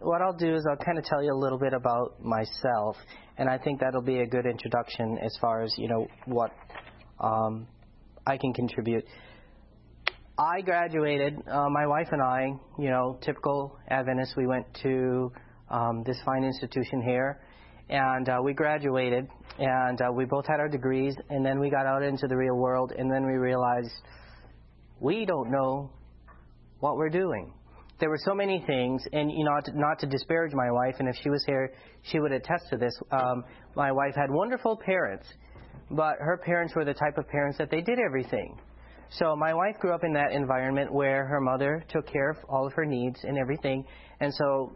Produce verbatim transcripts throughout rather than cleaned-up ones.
what I'll do is I'll kind of tell you a little bit about myself, and I think that'll be a good introduction as far as, you know, what um, I can contribute. I graduated, uh, my wife and I, you know, typical Adventists, we went to um, this fine institution here, and uh, we graduated, and uh, we both had our degrees, and then we got out into the real world, and then we realized we don't know what we're doing. There were so many things, and, you know, not to, not to disparage my wife, and if she was here, she would attest to this. Um, my wife had wonderful parents, but her parents were the type of parents that they did everything. So my wife grew up in that environment where her mother took care of all of her needs and everything. And so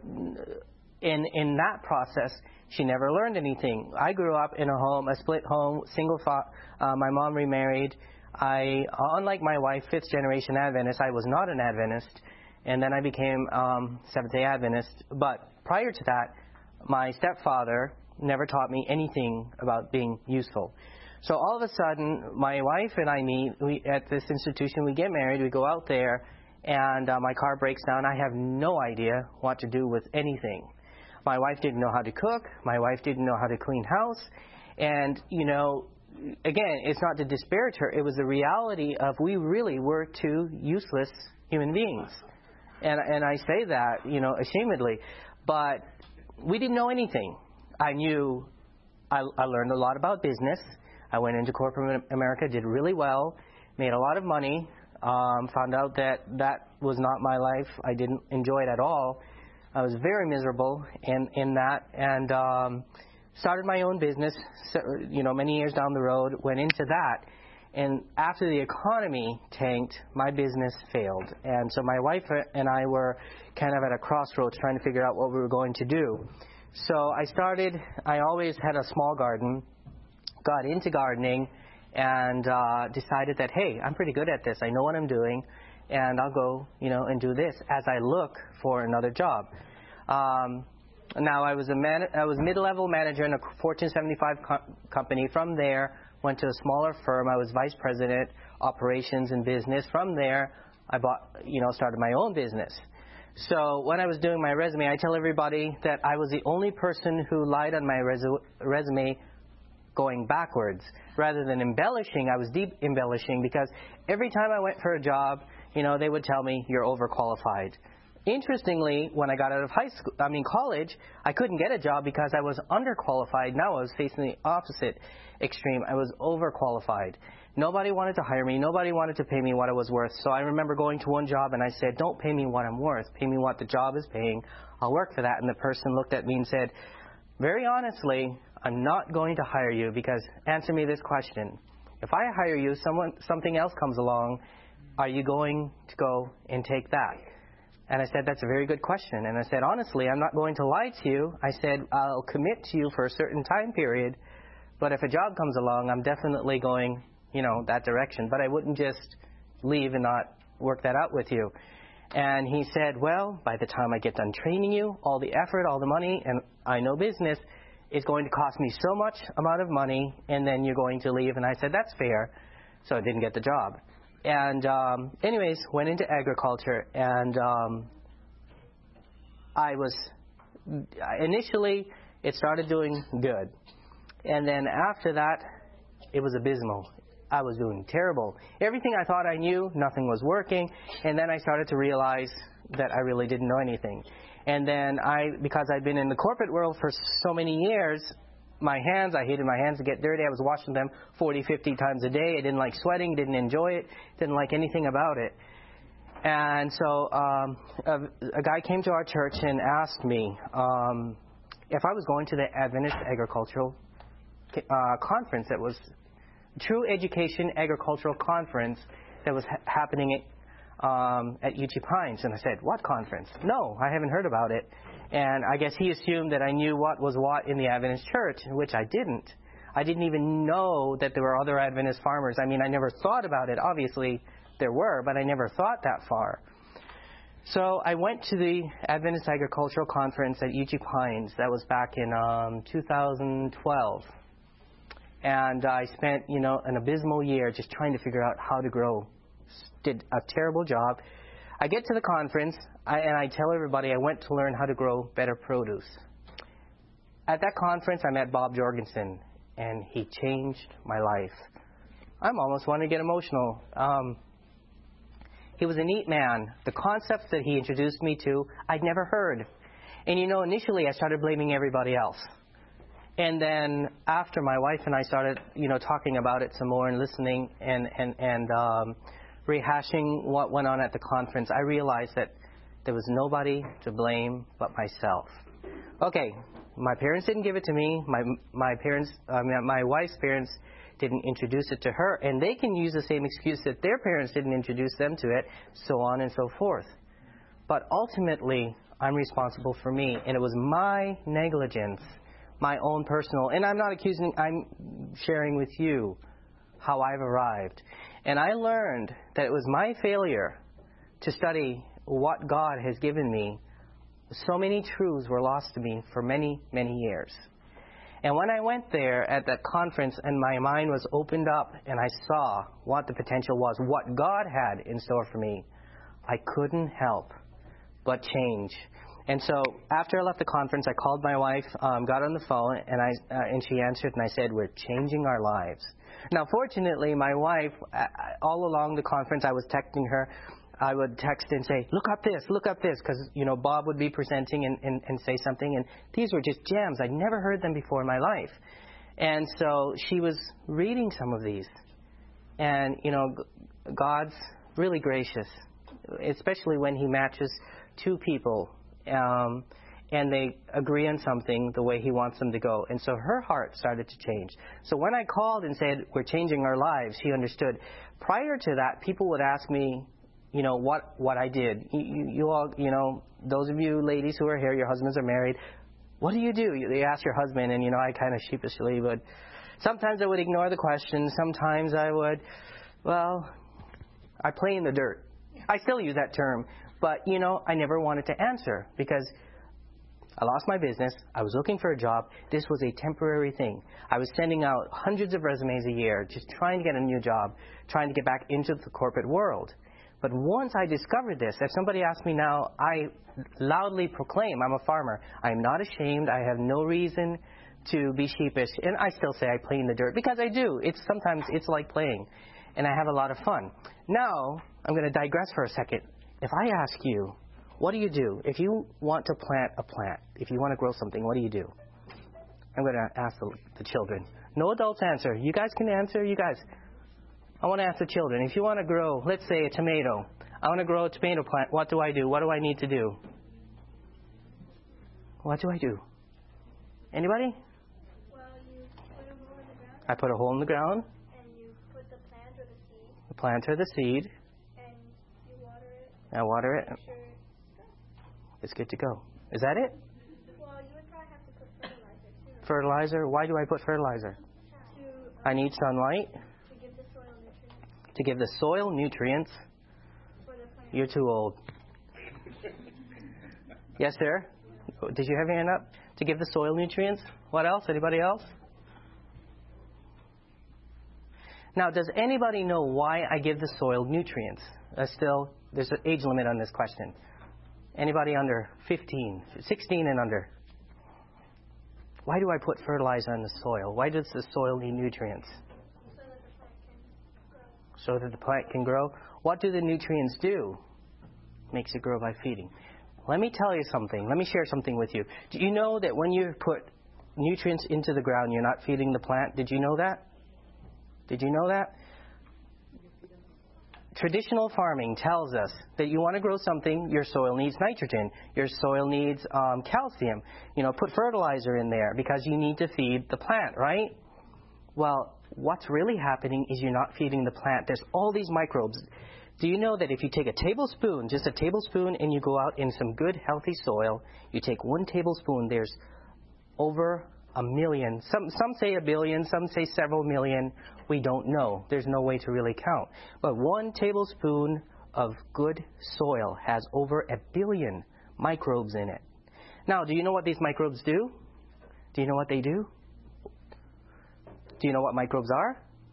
in in that process, she never learned anything. I grew up in a home, a split home, single fa- uh, my mom remarried. I, unlike my wife, fifth generation Adventist, I was not an Adventist. And then I became um, Seventh-day Adventist. But prior to that, my stepfather never taught me anything about being useful. So all of a sudden, my wife and I meet we, at this institution. We get married. We go out there, and uh, my car breaks down. I have no idea what to do with anything. My wife didn't know how to cook. My wife didn't know how to clean house. And, you know, again, it's not to disparage her. It was the reality of we really were two useless human beings. And, and I say that, you know, ashamedly. But we didn't know anything. I knew I, I learned a lot about business. I went into corporate America, did really well, made a lot of money, um, found out that that was not my life. I didn't enjoy it at all. I was very miserable in, in that, and um, started my own business, so, you know, many years down the road, went into that. And after the economy tanked, my business failed. And so my wife and I were kind of at a crossroads trying to figure out what we were going to do. So I started, I always had a small garden, got into gardening, and uh, decided that, hey, I'm pretty good at this. I know what I'm doing, and I'll go, you know, and do this as I look for another job. Um, now, I was a man, I was mid-level manager in a Fortune seventy-five co- company. From there, went to a smaller firm. I was vice president, operations and business. From there, I bought, you know, started my own business. So when I was doing my resume, I tell everybody that I was the only person who lied on my resu- resume going backwards. Rather than embellishing, I was deep embellishing, because every time I went for a job, you know, they would tell me, you're overqualified. Interestingly, when I got out of high school, I mean college, I couldn't get a job because I was underqualified. Now I was facing the opposite extreme. I was overqualified. Nobody wanted to hire me. Nobody wanted to pay me what I was worth. So I remember going to one job and I said, don't pay me what I'm worth. Pay me what the job is paying. I'll work for that. And the person looked at me and said, very honestly, I'm not going to hire you, because answer me this question. If I hire you, someone, something else comes along, are you going to go and take that? And I said, that's a very good question. And I said, honestly, I'm not going to lie to you. I said, I'll commit to you for a certain time period, but if a job comes along, I'm definitely going, you know, that direction. But I wouldn't just leave and not work that out with you. And he said, well, by the time I get done training you, all the effort, all the money, and I know business, it's going to cost me so much amount of money, and then you're going to leave. And I said, that's fair. So I didn't get the job. And um, anyways, went into agriculture, and um, I was, initially, it started doing good. And then after that, it was abysmal. I was doing terrible. Everything I thought I knew, nothing was working. And then I started to realize that I really didn't know anything. And then I, because I'd been in the corporate world for so many years, my hands, I hated my hands to get dirty. I was washing them forty, fifty times a day. I didn't like sweating, didn't enjoy it, didn't like anything about it. And so um, a, a guy came to our church and asked me um, if I was going to the Adventist Agricultural uh, Conference that was True Education Agricultural Conference that was ha- happening at, um, at U G Pines. And I said, what conference? No, I haven't heard about it. And I guess he assumed that I knew what was what in the Adventist church, which I didn't. I didn't even know that there were other Adventist farmers. I mean, I never thought about it. Obviously, there were, but I never thought that far. So I went to the Adventist Agricultural Conference at U G Pines. That was back in um, two thousand twelve. And I spent, you know, an abysmal year just trying to figure out how to grow. Did a terrible job. I get to the conference, I, and I tell everybody I went to learn how to grow better produce. At that conference, I met Bob Jorgensen, and he changed my life. I'm almost wanting to get emotional. Um, he was a neat man. The concepts that he introduced me to, I'd never heard. And you know, initially I started blaming everybody else. And then after my wife and I started, you know, talking about it some more and listening and, and, and um, rehashing what went on at the conference, I realized that there was nobody to blame but myself. Okay, my parents didn't give it to me. My my parents, I mean, my wife's parents didn't introduce it to her, and they can use the same excuse that their parents didn't introduce them to it, so on and so forth. But ultimately, I'm responsible for me, and it was my negligence, my own personal, and I'm not accusing, I'm sharing with you how I've arrived. And I learned that it was my failure to study what God has given me. So many truths were lost to me for many, many years. And when I went there at that conference and my mind was opened up and I saw what the potential was, what God had in store for me, I couldn't help but change. And so after I left the conference, I called my wife, um, got on the phone, and I uh, and she answered, and I said, "We're changing our lives." Now, fortunately, my wife, uh, all along the conference, I was texting her. I would text and say, "Look up this, look up this," because, you know, Bob would be presenting and, and, and say something, and these were just gems. I'd never heard them before in my life. And so she was reading some of these. And, you know, God's really gracious, especially when he matches two people. Um, and they agree on something the way he wants them to go. And so her heart started to change. So when I called and said, "We're changing our lives," she understood. Prior to that, people would ask me, you know, what, what I did. You, you, you all, you know, those of you ladies who are here, your husbands are married, what do you do? They ask your husband, and, you know, I kind of sheepishly would. Sometimes I would ignore the question. Sometimes I would, well, I play in the dirt. I still use that term. But, you know, I never wanted to answer because I lost my business. I was looking for a job. This was a temporary thing. I was sending out hundreds of resumes a year, just trying to get a new job, trying to get back into the corporate world. But once I discovered this, if somebody asks me now, I loudly proclaim I'm a farmer. I'm not ashamed. I have no reason to be sheepish. And I still say I play in the dirt because I do. It's sometimes it's like playing. And I have a lot of fun. Now, I'm going to digress for a second. If I ask you, what do you do? If you want to plant a plant, if you want to grow something, what do you do? I'm going to ask the, the children. No adults answer. You guys can answer. You guys. I want to ask the children. If you want to grow, let's say, a tomato. I want to grow a tomato plant. What do I do? What do I need to do? What do I do? Anybody? Well, you put a hole in the ground. I put a hole in the ground. And you put the plant or the seed. The plant or the seed. And you water it. I water it. Make sure it's good. It's good to go. Is that it? Well, you would probably have to put fertilizer too. Fertilizer? Why do I put fertilizer? To, um, I need sunlight. to give the soil nutrients. To give the soil nutrients. For the plant. You're too old. Yes, sir? Did you have your hand up? To give the soil nutrients? What else? Anybody else? Now, does anybody know why I give the soil nutrients? Uh, still, there's an age limit on this question. Anybody under fifteen, sixteen and under? Why do I put fertilizer in the soil? Why does the soil need nutrients? So that the plant can grow. So that the plant can grow. What do the nutrients do? Makes it grow by feeding. Let me tell you something. Let me share something with you. Do you know that when you put nutrients into the ground, you're not feeding the plant? Did you know that? Did you know that? Traditional farming tells us that you want to grow something, your soil needs nitrogen. Your soil needs um, calcium. You know, put fertilizer in there because you need to feed the plant, right? Well, what's really happening is you're not feeding the plant. There's all these microbes. Do you know that if you take a tablespoon, just a tablespoon, and you go out in some good, healthy soil, you take one tablespoon, there's over a million. Some some say a billion, some say several million. We don't know. There's no way to really count. But one tablespoon of good soil has over a billion microbes in it. Now, do you know what these microbes do? Do you know what they do? Do you know what microbes are?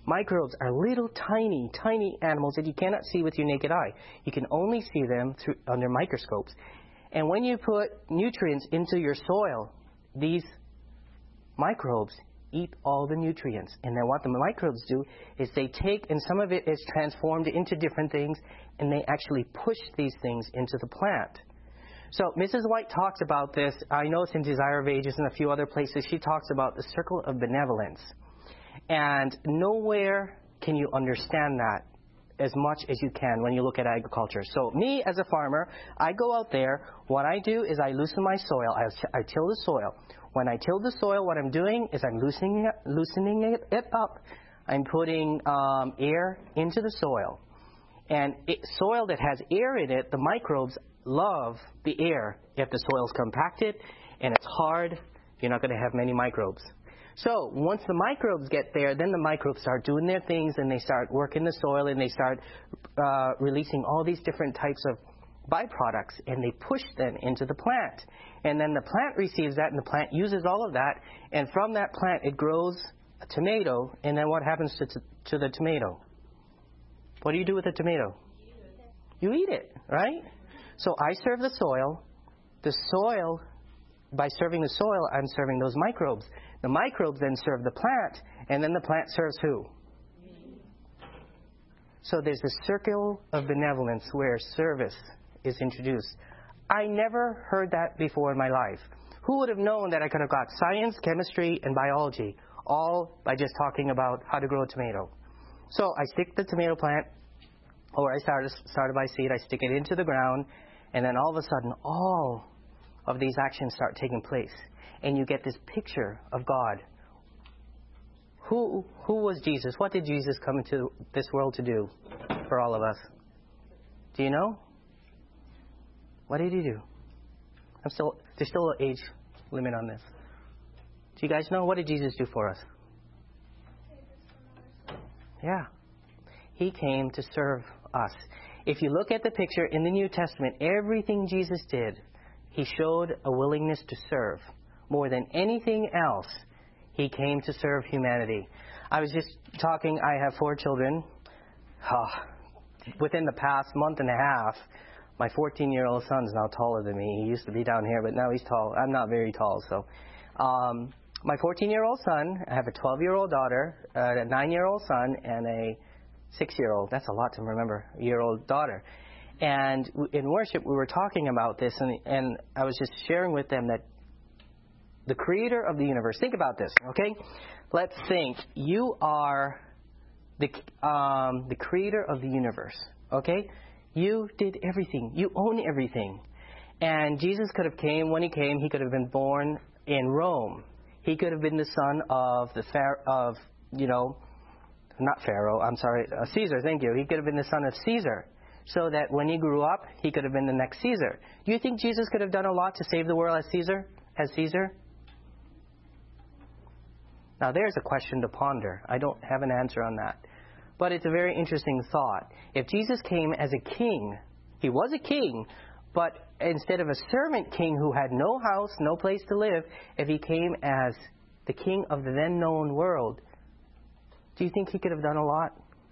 Microbes are little tiny, tiny animals that you cannot see with your naked eye. You can only see them through under microscopes. And when you put nutrients into your soil, these microbes eat all the nutrients. And then what the microbes do is they take, and some of it is transformed into different things, and they actually push these things into the plant. So Missus White talks about this. I know it's in Desire of Ages and a few other places. She talks about the circle of benevolence. And nowhere can you understand that as much as you can when you look at agriculture. So me as a farmer, I go out there. What I do is I loosen my soil. I, I till the soil. When I till the soil, what I'm doing is I'm loosening it, loosening it, it up. I'm putting um, air into the soil. And it, soil that has air in it, the microbes love the air. If the soil's compacted and it's hard, you're not going to have many microbes. So once the microbes get there, then the microbes start doing their things, and they start working the soil, and they start uh, releasing all these different types of byproducts, and they push them into the plant. And then the plant receives that, and the plant uses all of that, and from that plant it grows a tomato, and then what happens to, t- to the tomato? What do you do with the tomato? You eat it, right? So I serve the soil. The soil, by serving the soil, I'm serving those microbes. The microbes then serve the plant, and then the plant serves who? So there's a circle of benevolence where service is introduced. I never heard that before in my life. Who would have known that I could have got science, chemistry, and biology all by just talking about how to grow a tomato? So I stick the tomato plant, or I started, started by seed, I stick it into the ground, and then all of a sudden, all of these actions start taking place. And you get this picture of God. Who who was Jesus? What did Jesus come into this world to do for all of us? Do you know? What did he do? I'm still there's still an age limit on this. Do you guys know? What did Jesus do for us? Yeah. He came to serve us. If you look at the picture in the New Testament, everything Jesus did, he showed a willingness to serve. More than anything else, he came to serve humanity. I was just talking, I have four children. Oh, within the past month and a half, my fourteen-year-old son's now taller than me. He used to be down here, but now he's tall. I'm not very tall, so. Um, my fourteen-year-old son, I have a twelve-year-old daughter, uh, a nine-year-old son, and a six-year-old. That's a lot to remember, year-old daughter. And in worship, we were talking about this, and, and I was just sharing with them that the creator of the universe, think about this, okay? Let's think. You are the um, the creator of the universe, okay? You did everything. You own everything. And Jesus could have came, when he came, he could have been born in Rome. He could have been the son of the Pharaoh, of, you know, not Pharaoh, I'm sorry, uh, Caesar, thank you. He could have been the son of Caesar. So that when he grew up, he could have been the next Caesar. Do you think Jesus could have done a lot to save the world as Caesar? As Caesar? Now there's a question to ponder. I don't have an answer on that. But it's a very interesting thought. If Jesus came as a king, he was a king, but instead of a servant king who had no house, no place to live, if he came as the king of the then known world, do you think he could have done a lot?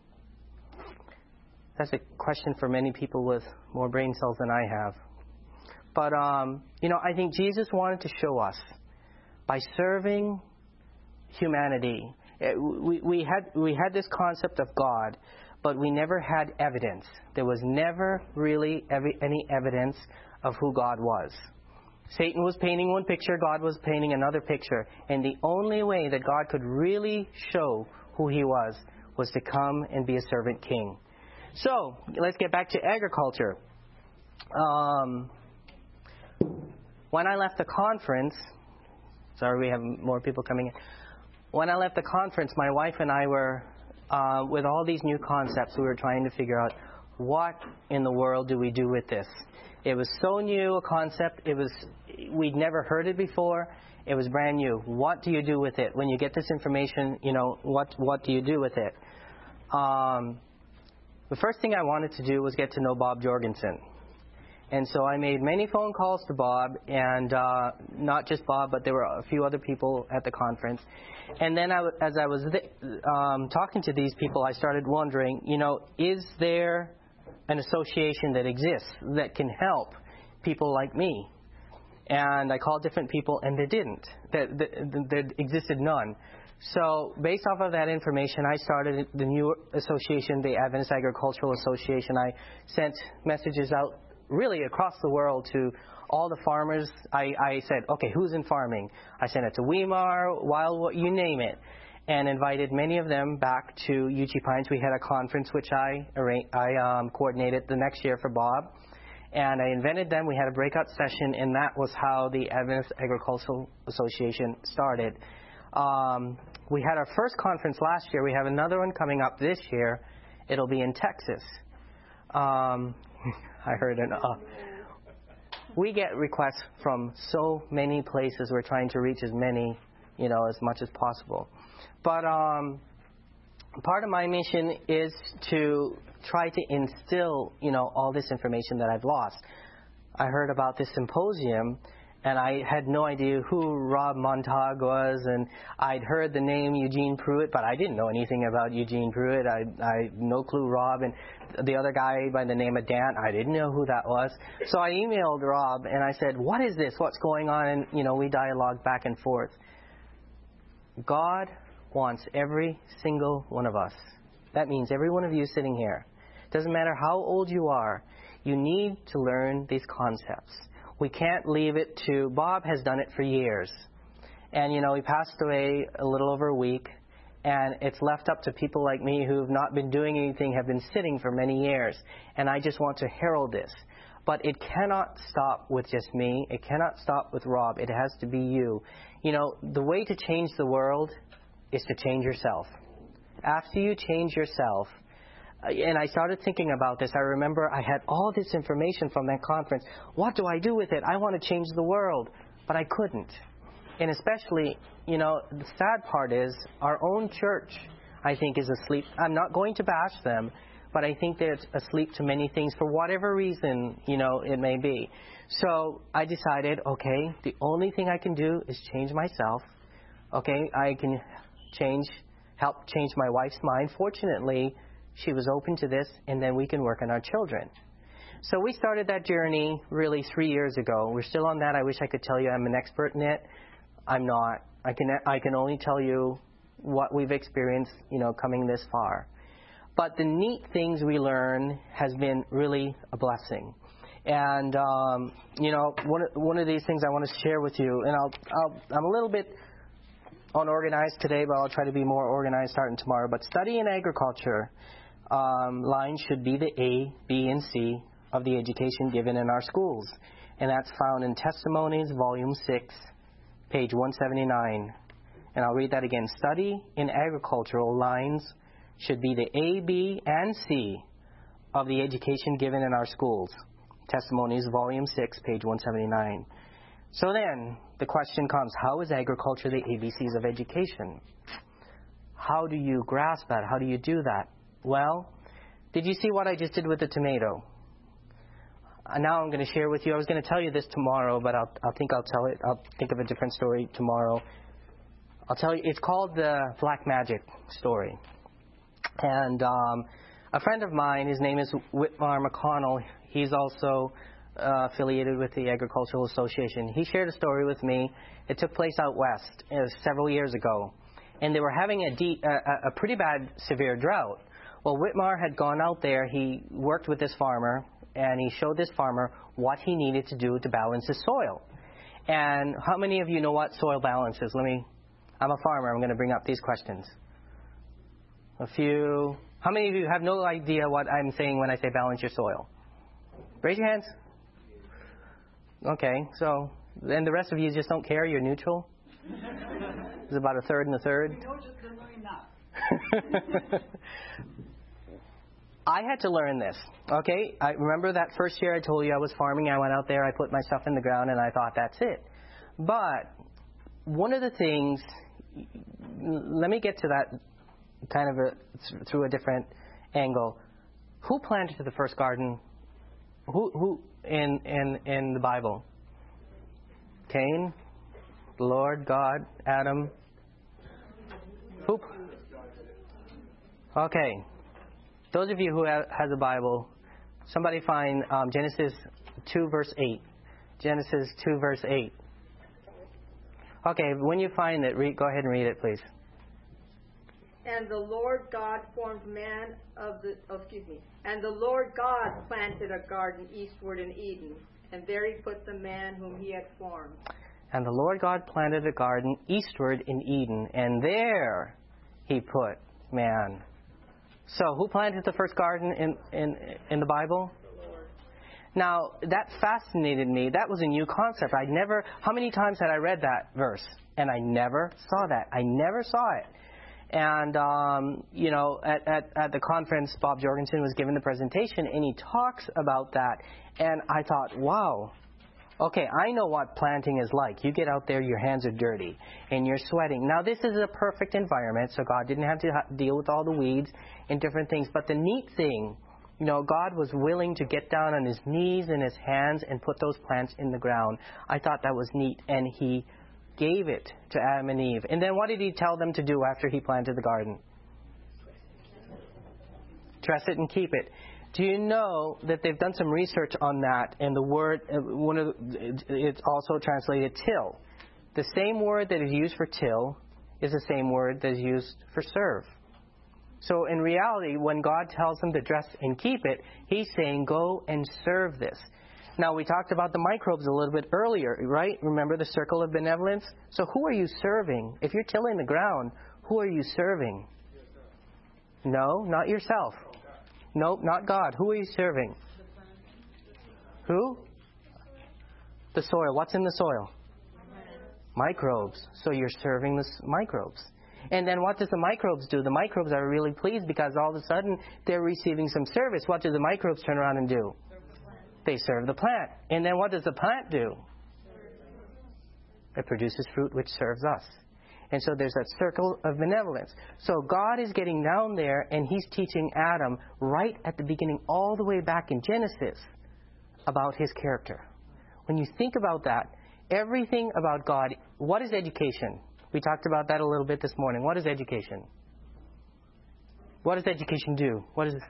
That's a question for many people with more brain cells than I have. But, um, you know, I think Jesus wanted to show us by serving humanity. We, we had we had this concept of God, but we never had evidence. There was never really every, any evidence of who God was. Satan was painting one picture, God was painting another picture. And the only way that God could really show who he was was to come and be a servant king. So, let's get back to agriculture. Um, when I left the conference, sorry, we have more people coming in. When I left the conference, my wife and I were, uh, with all these new concepts, we were trying to figure out what in the world do we do with this. It was so new a concept. It was, we'd never heard it before. It was brand new. What do you do with it? When you get this information, you know, what, what do you do with it? Um, the first thing I wanted to do was get to know Bob Jorgensen. And so I made many phone calls to Bob, and uh, not just Bob, but there were a few other people at the conference. And then I w- as I was th- um, talking to these people, I started wondering, you know, is there an association that exists that can help people like me? And I called different people, and there didn't. There, there, there existed none. So based off of that information, I started the new association, the Adventist Agricultural Association. I sent messages out really across the world to all the farmers. I, I said, okay, who's in farming? I sent it to Weimar, Wildwood, you name it, and invited many of them back to U G Pines. We had a conference which I, arra- I um, coordinated the next year for Bob. And I invited them. We had a breakout session, and that was how the Adventist Agricultural Association started. Um, we had our first conference last year. We have another one coming up this year. It'll be in Texas. Um, I heard an uh. We get requests from so many places. We're trying to reach as many, you know, as much as possible. But um, part of my mission is to try to instill, you know, all this information that I've lost. I heard about this symposium, and I had no idea who Rob Montag was, and I'd heard the name Eugene Pruitt, but I didn't know anything about Eugene Pruitt. I, I no clue Rob, and the other guy by the name of Dan, I didn't know who that was. So I emailed Rob, and I said, what is this? What's going on? And, you know, we dialogued back and forth. God wants every single one of us. That means every one of you sitting here. Doesn't matter how old you are, you need to learn these concepts. We can't leave it to, Bob has done it for years. And, you know, he passed away a little over a week, and it's left up to people like me who have not been doing anything, have been sitting for many years. And I just want to herald this. But it cannot stop with just me. It cannot stop with Rob. It has to be you. You know, the way to change the world is to change yourself. After you change yourself, and I started thinking about this. I remember I had all this information from that conference. What do I do with it? I want to change the world. But I couldn't. And especially, you know, the sad part is our own church, I think, is asleep. I'm not going to bash them, but I think they're asleep to many things for whatever reason, you know, it may be. So I decided, okay, the only thing I can do is change myself. Okay, I can change, help change my wife's mind. Fortunately, she was open to this, and then we can work on our children. So we started that journey really three years ago. We're still on that. I wish I could tell you I'm an expert in it. I'm not. I can I can only tell you what we've experienced, you know, coming this far. But the neat things we learn has been really a blessing. And um, you know, one one of these things I want to share with you, and I'll, I'll I'm a little bit unorganized today, but I'll try to be more organized starting tomorrow. But study in agriculture. Um, line should be the A, B, and C of the education given in our schools. And that's found in Testimonies, Volume six, page one seventy-nine. And I'll read that again. Study in agricultural lines should be the A, B, and C of the education given in our schools. Testimonies, Volume six, page one seventy-nine. So then, the question comes, how is agriculture the A B Cs of education? How do you grasp that? How do you do that? Well, did you see what I just did with the tomato? Uh, now I'm going to share with you. I was going to tell you this tomorrow, but I'll, I'll think I'll tell it. I'll think of a different story tomorrow. I'll tell you. It's called the Black Magic story. And um, a friend of mine, his name is Whitmar McConnell. He's also uh, affiliated with the Agricultural Association. He shared a story with me. It took place out west uh, several years ago, and they were having a, deep, uh, a pretty bad, severe drought. Well, Whitmar had gone out there. He worked with this farmer, and he showed this farmer what he needed to do to balance his soil. And how many of you know what soil balance is? Let me, I'm a farmer. I'm going to bring up these questions. A few. How many of you have no idea what I'm saying when I say balance your soil? Raise your hands. Okay, so then the rest of you just don't care. You're neutral. There's about a third and a third. We know just the not. I had to learn this, okay? I remember that first year I told you I was farming. I went out there, I put my stuff in the ground, and I thought, that's it. But one of the things, let me get to that kind of a, through a different angle. Who planted the first garden? Who, who in, in, in the Bible? Cain, the Lord, God, Adam. Who? Okay. Those of you who have, has a Bible, somebody find um, Genesis two verse eight. Genesis two verse eight. Okay, when you find it, read, go ahead and read it, please. And the Lord God formed man of the, oh, excuse me, and the Lord God planted a garden eastward in Eden, and there he put the man whom he had formed. And the Lord God planted a garden eastward in Eden, and there he put man. So, who planted the first garden in, in, in the Bible? The Lord. Now, that fascinated me. That was a new concept. I never, how many times had I read that verse? And I never saw that. I never saw it. And, um, you know, at, at, at the conference, Bob Jorgensen was giving the presentation, and he talks about that. And I thought, wow, okay, I know what planting is like. You get out there, your hands are dirty, and you're sweating. Now, this is a perfect environment, so God didn't have to ha- deal with all the weeds and different things. But the neat thing, you know, God was willing to get down on his knees and his hands and put those plants in the ground. I thought that was neat, and he gave it to Adam and Eve. And then what did he tell them to do after he planted the garden? Dress it and keep it. Do you know that they've done some research on that, and the word, one of the, it's also translated till. The same word that is used for till is the same word that is used for serve. So in reality, when God tells them to dress and keep it, he's saying go and serve this. Now, we talked about the microbes a little bit earlier, right? Remember the circle of benevolence? So who are you serving? If you're tilling the ground, who are you serving? No, not yourself. Nope, not God. Who are you serving? Who? The soil. What's in the soil? Microbes. So you're serving the microbes. And then what does the microbes do? The microbes are really pleased because all of a sudden they're receiving some service. What do the microbes turn around and do? They serve the plant. And then what does the plant do? It produces fruit which serves us. And so there's that circle of benevolence. So God is getting down there and he's teaching Adam right at the beginning, all the way back in Genesis, about his character. When you think about that, everything about God, what is education? We talked about that a little bit this morning. What is education? What does education do? What is it?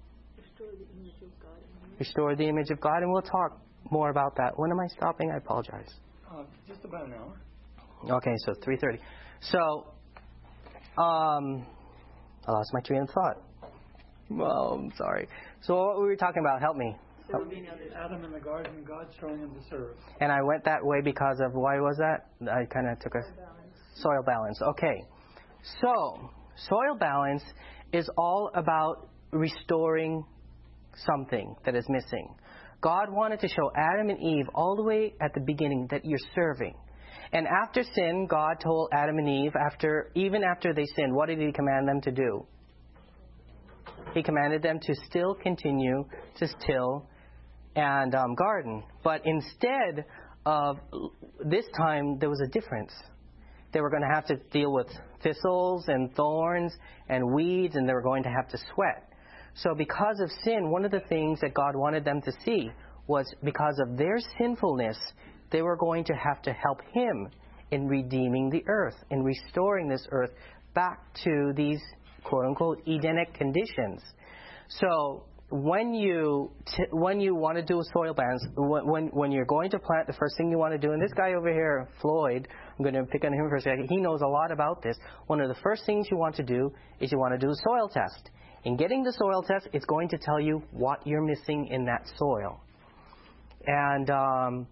Restore the image of God, and we'll talk more about that. When am I stopping? I apologize. Uh, just about an hour. Okay, so three thirty. So, um, I lost my train of thought. Well, I'm sorry. So what were we talking about? Help me. So Adam in the garden, God showing him the service. And I went that way because of, why was that? I kind of took a soil balance. Okay. So, soil balance is all about restoring something that is missing. God wanted to show Adam and Eve all the way at the beginning that you're serving. And after sin, God told Adam and Eve, after even after they sinned, what did he command them to do? He commanded them to still continue to till and um, garden. But instead of this time, there was a difference. They were going to have to deal with thistles and thorns and weeds, and they were going to have to sweat. So because of sin, one of the things that God wanted them to see was because of their sinfulness, they were going to have to help him in redeeming the earth, in restoring this earth back to these quote-unquote Edenic conditions. So when you t- when you want to do a soil balance, when when you're going to plant, the first thing you want to do, and this guy over here, Floyd, I'm going to pick on him for a second, he knows a lot about this. One of the first things you want to do is you want to do a soil test. In getting the soil test, it's going to tell you what you're missing in that soil. And um,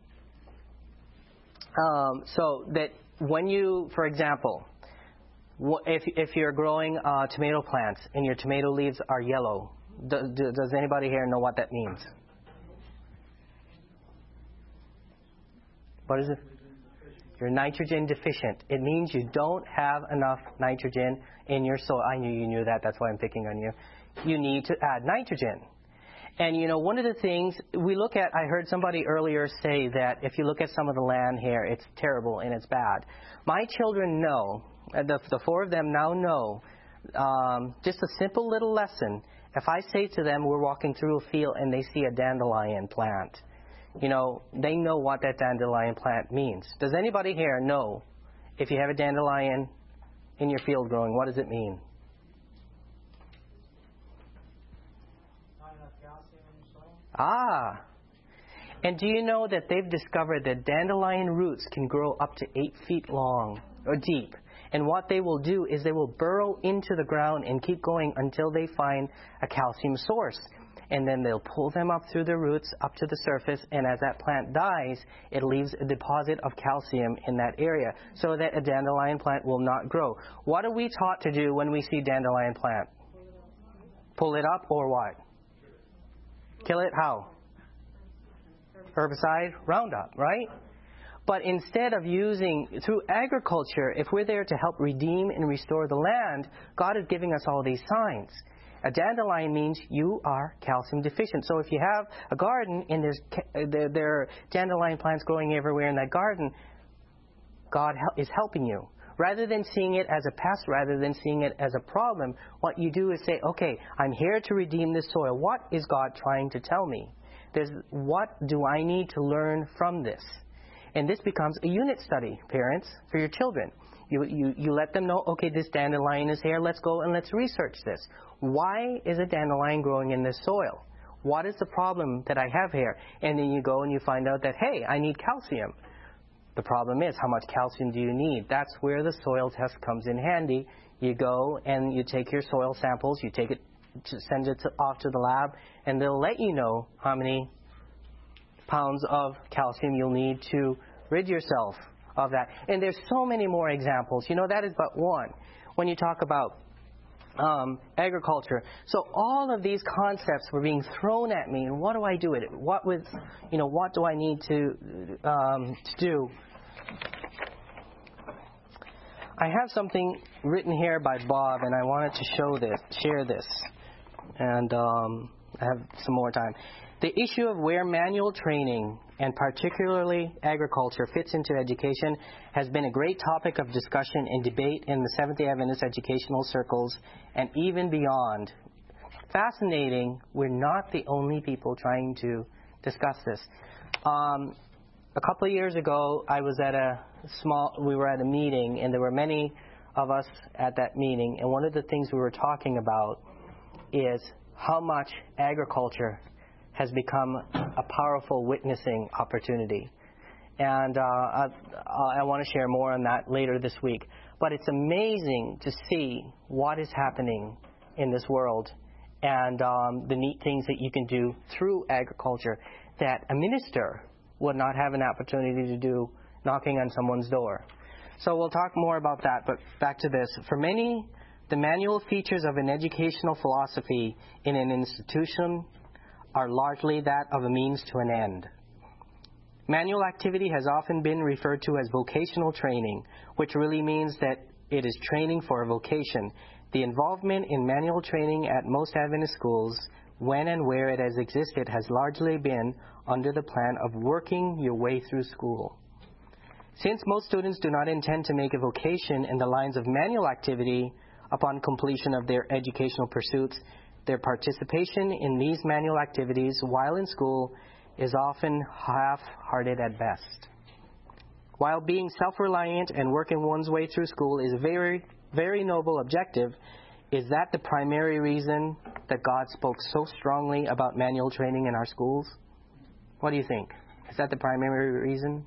um, so that when you, for example, if if you're growing uh, tomato plants and your tomato leaves are yellow, do, do, does anybody here know what that means? What is it? You're nitrogen deficient. It means you don't have enough nitrogen in your soil. I knew you knew that. That's why I'm picking on you. You need to add nitrogen. And, you know, one of the things we look at, I heard somebody earlier say that if you look at some of the land here, it's terrible and it's bad. My children know, the, the four of them now know, um, just a simple little lesson. If I say to them, we're walking through a field and they see a dandelion plant, you know, they know what that dandelion plant means. Does anybody here know if you have a dandelion in your field growing, what does it mean? Not enough calcium in the soil. Ah. And do you know that they've discovered that dandelion roots can grow up to eight feet long or deep? And what they will do is they will burrow into the ground and keep going until they find a calcium source. And then they'll pull them up through the roots up to the surface, and as that plant dies, it leaves a deposit of calcium in that area so that a dandelion plant will not grow. What are we taught to do when we see dandelion plant? Pull it up or what? Kill it how? Herbicide, Roundup, right? But instead of using, through agriculture, if we're there to help redeem and restore the land, God is giving us all these signs. A dandelion means you are calcium deficient. So if you have a garden and there's there, there are dandelion plants growing everywhere in that garden, God is helping you. Rather than seeing it as a pest, rather than seeing it as a problem, what you do is say, okay, I'm here to redeem this soil. What is God trying to tell me? There's, what do I need to learn from this? And this becomes a unit study, parents, for your children. You, you, you let them know, okay, this dandelion is here. Let's go and let's research this. Why is a dandelion growing in this soil? What is the problem that I have here? And then you go and you find out that, hey, I need calcium. The problem is, how much calcium do you need? That's where the soil test comes in handy. You go and you take your soil samples, you take it, send it to, off to the lab, and they'll let you know how many pounds of calcium you'll need to rid yourself of that. And there's so many more examples. You know, that is but one. When you talk about um, agriculture, so all of these concepts were being thrown at me. And what do I do with it? What with, you know, what do I need to um, to do? I have something written here by Bob, and I wanted to show this, share this, and um, I have some more time. The issue of where manual training, and particularly agriculture, fits into education has been a great topic of discussion and debate in the Seventh-day Adventist educational circles and even beyond. Fascinating, we're not the only people trying to discuss this. Um, a couple of years ago, I was at a small, we were at a meeting, and there were many of us at that meeting, and one of the things we were talking about is how much agriculture has become a powerful witnessing opportunity. And uh, I, I want to share more on that later this week. But it's amazing to see what is happening in this world and um, the neat things that you can do through agriculture that a minister would not have an opportunity to do knocking on someone's door. So we'll talk more about that, but back to this. For many, the manual features of an educational philosophy in an institution are largely that of a means to an end. Manual activity has often been referred to as vocational training, which really means that it is training for a vocation. The involvement in manual training at most Adventist schools, when and where it has existed, has largely been under the plan of working your way through school. Since most students do not intend to make a vocation in the lines of manual activity upon completion of their educational pursuits, their participation in these manual activities while in school is often half-hearted at best. While being self-reliant and working one's way through school is a very, very noble objective, is that the primary reason that God spoke so strongly about manual training in our schools? What do you think? Is that the primary reason?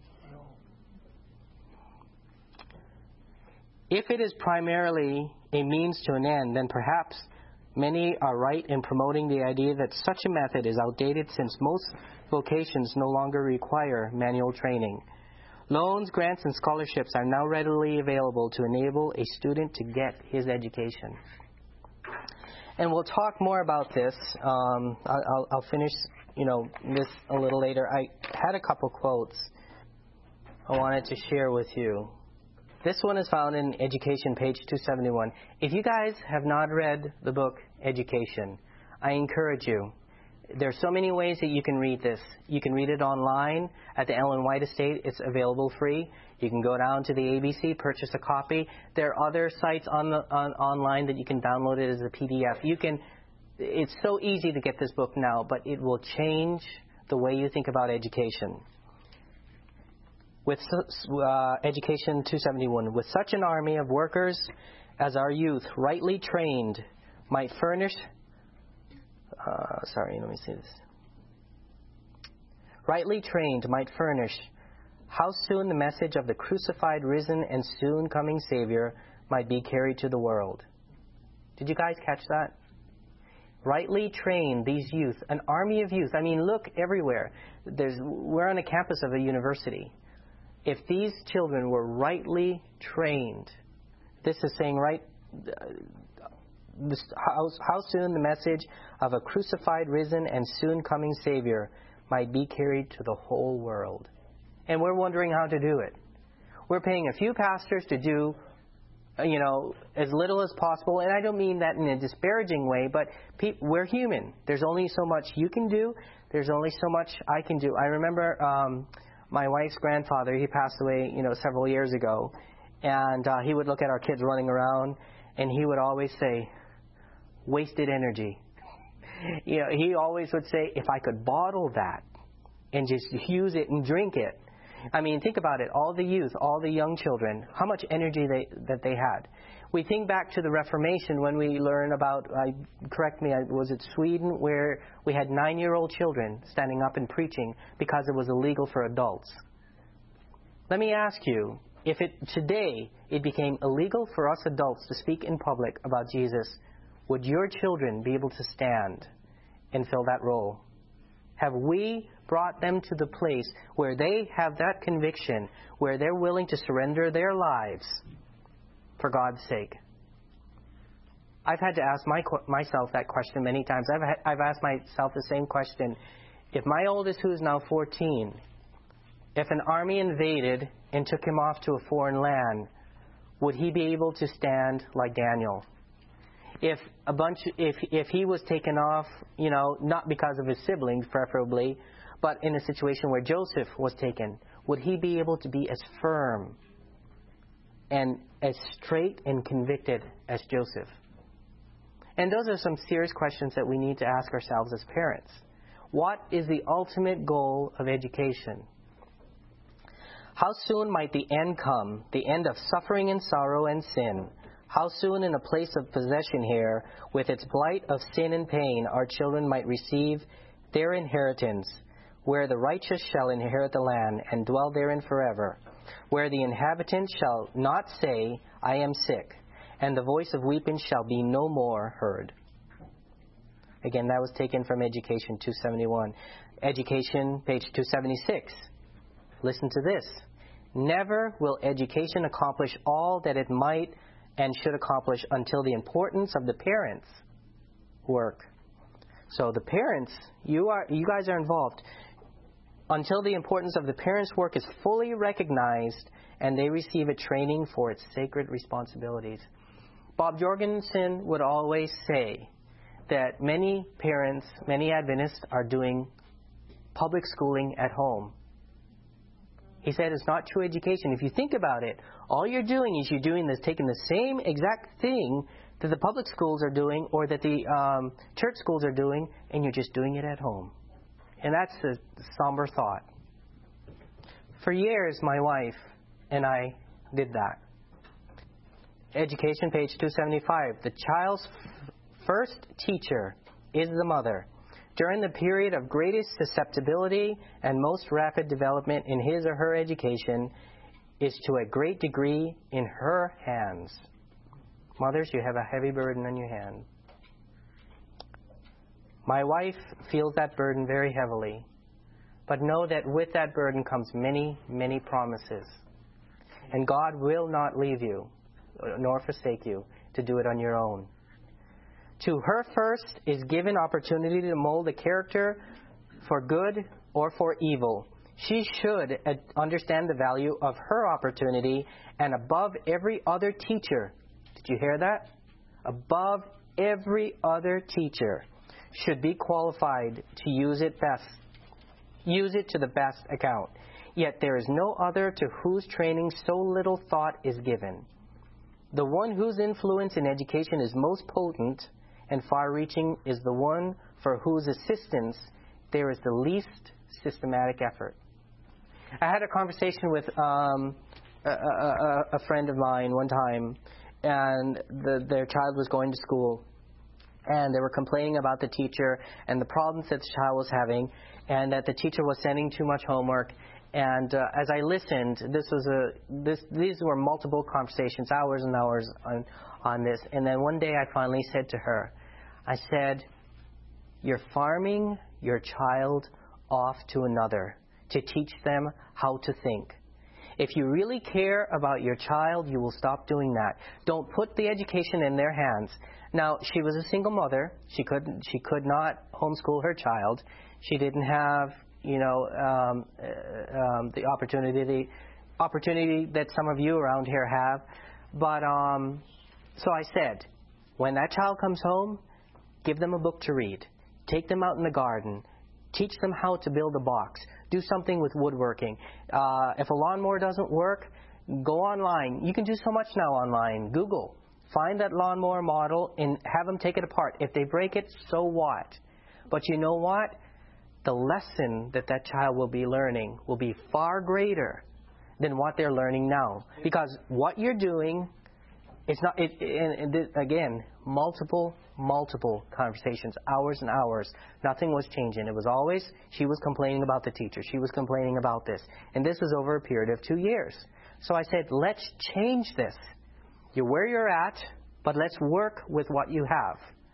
If it is primarily a means to an end, then perhaps many are right in promoting the idea that such a method is outdated, since most vocations no longer require manual training. Loans, grants, and scholarships are now readily available to enable a student to get his education. And we'll talk more about this. Um, I'll, I'll finish, you know, this a little later. I had a couple quotes I wanted to share with you. This one is found in Education, page two seventy-one. If you guys have not read the book Education, I encourage you. There are so many ways that you can read this. You can read it online at the Ellen White Estate. It's available free. You can go down to the A B C, purchase a copy. There are other sites on the on, online that you can download it as a P D F. You can. It's so easy to get this book now, but it will change the way you think about education. With uh, Education two seventy-one, with such an army of workers as our youth, rightly trained, might furnish. Uh, sorry, let me see this. Rightly trained might furnish how soon the message of the crucified, risen, and soon coming Savior might be carried to the world. Did you guys catch that? Rightly trained, these youth, an army of youth. I mean, look everywhere. There's, we're on a campus of a university. If these children were rightly trained, this is saying right, uh, this, how, how soon the message of a crucified, risen, and soon coming Savior might be carried to the whole world. And we're wondering how to do it. We're paying a few pastors to do, you know, as little as possible. And I don't mean that in a disparaging way, but pe- we're human. There's only so much you can do. There's only so much I can do. I remember um, my wife's grandfather, he passed away, you know, several years ago. And uh, he would look at our kids running around, and he would always say, wasted energy. You know, he always would say, if I could bottle that and just use it and drink it. I mean, think about it. All the youth, all the young children, how much energy they that they had. We think back to the Reformation when we learn about, uh, correct me, was it Sweden, where we had nine-year-old children standing up and preaching because it was illegal for adults. Let me ask you, if it today it became illegal for us adults to speak in public about Jesus, would your children be able to stand and fill that role? Have we brought them to the place where they have that conviction, where they're willing to surrender their lives for God's sake? I've had to ask my, myself that question many times. I've, ha- I've asked myself the same question. If my oldest, who is now fourteen, if an army invaded and took him off to a foreign land, would he be able to stand like Daniel? If a bunch, if if he was taken off, you know, not because of his siblings, preferably, but in a situation where Joseph was taken, would he be able to be as firm and as straight and convicted as Joseph? And those are some serious questions that we need to ask ourselves as parents. What is the ultimate goal of education? How soon might the end come, the end of suffering and sorrow and sin? How soon in a place of possession here, with its blight of sin and pain, our children might receive their inheritance, where the righteous shall inherit the land and dwell therein forever, where the inhabitant shall not say, I am sick, and the voice of weeping shall be no more heard. Again, that was taken from Education two seventy-one. Education, page two seventy-six. Listen to this. Never will education accomplish all that it might and should accomplish until the importance of the parents' work. So the parents, you are, you guys are involved. Until the importance of the parents' work is fully recognized and they receive a training for its sacred responsibilities. Bob Jorgensen would always say that many parents, many Adventists are doing public schooling at home. He said it's not true education. If you think about it, all you're doing is you're doing this, taking the same exact thing that the public schools are doing or that the um, church schools are doing, and you're just doing it at home. And that's a somber thought. For years, my wife and I did that. Education, page two seventy-five. The child's f- first teacher is the mother. During the period of greatest susceptibility and most rapid development in his or her education is to a great degree in her hands. Mothers, you have a heavy burden on your hand. My wife feels that burden very heavily, but know that with that burden comes many, many promises. And God will not leave you, nor forsake you, to do it on your own. To her first is given opportunity to mold a character for good or for evil. She should understand the value of her opportunity, and above every other teacher, did you hear that? Above every other teacher, should be qualified to use it best, use it to the best account. Yet there is no other to whose training so little thought is given. The one whose influence in education is most potent and far-reaching is the one for whose assistance there is the least systematic effort. I had a conversation with um, a, a, a friend of mine one time, and the, their child was going to school, and they were complaining about the teacher and the problems that the child was having, and that the teacher was sending too much homework. And uh, as I listened, this was a this these were multiple conversations, hours and hours on on this. And then one day I finally said to her, I said, "You're farming your child off to another to teach them how to think. If you really care about your child, you will stop doing that. Don't put the education in their hands." Now, she was a single mother. She couldn't. She could not homeschool her child. She didn't have, you know, um, uh, um, the opportunity, the opportunity that some of you around here have. But um, so I said, when that child comes home, give them a book to read. Take them out in the garden. Teach them how to build a box. Do something with woodworking. Uh, if a lawnmower doesn't work, go online. You can do so much now online. Google. Find that lawnmower model and have them take it apart. If they break it, so what? But you know what? The lesson that that child will be learning will be far greater than what they're learning now. Because what you're doing, it's not, it, and, and again, multiple, multiple conversations, hours and hours. Nothing was changing. It was always, she was complaining about the teacher. She was complaining about this. And this was over a period of two years. So I said, let's change this. You're where you're at, but let's work with what you have.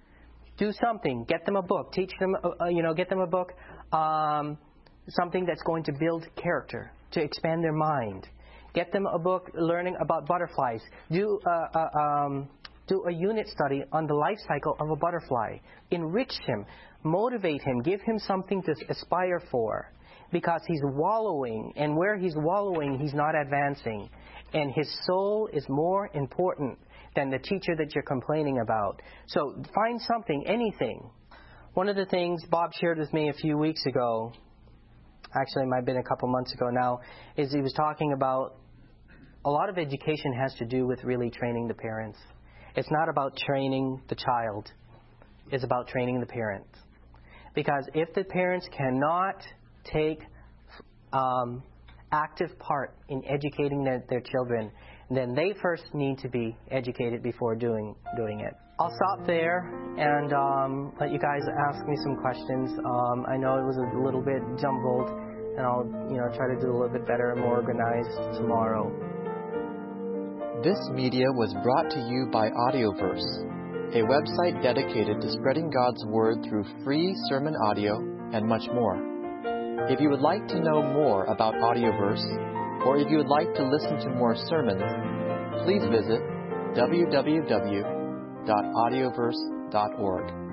Do something. Get them a book. Teach them, uh, you know, get them a book, um, something that's going to build character, to expand their mind. Get them a book learning about butterflies. Do uh, uh, um, do a unit study on the life cycle of a butterfly. Enrich him. Motivate him. Give him something to aspire for. Because he's wallowing, and where he's wallowing, he's not advancing. And his soul is more important than the teacher that you're complaining about. So find something, anything. One of the things Bob shared with me a few weeks ago, actually it might have been a couple months ago now, is he was talking about a lot of education has to do with really training the parents. It's not about training the child. It's about training the parents. Because if the parents cannot take um, active part in educating their, their children, then they first need to be educated before doing doing it. I'll stop there and um, let you guys ask me some questions. Um, I know it was a little bit jumbled, and I'll you know try to do a little bit better and more organized tomorrow. This media was brought to you by Audioverse, a website dedicated to spreading God's Word through free sermon audio and much more. If you would like to know more about Audioverse, or if you would like to listen to more sermons, please visit w w w dot audioverse dot org.